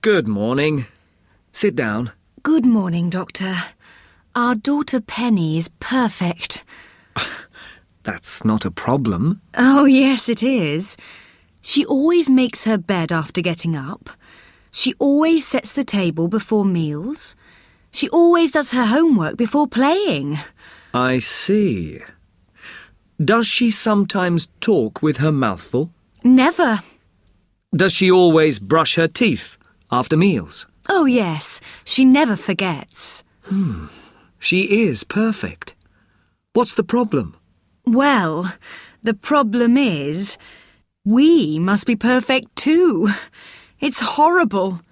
Good morning. Sit down. Good morning, Doctor. Our daughter Penny is perfect. That's not a problem. Oh, yes, it is. She always makes her bed after getting up. She always sets the table before meals. She always does her homework before playing. I see. Does she sometimes talk with her mouth full? Never. Does she always brush her teeth after meals? Oh, yes. She never forgets. She is perfect. What's the problem? Well, the problem is, we must be perfect too. It's horrible.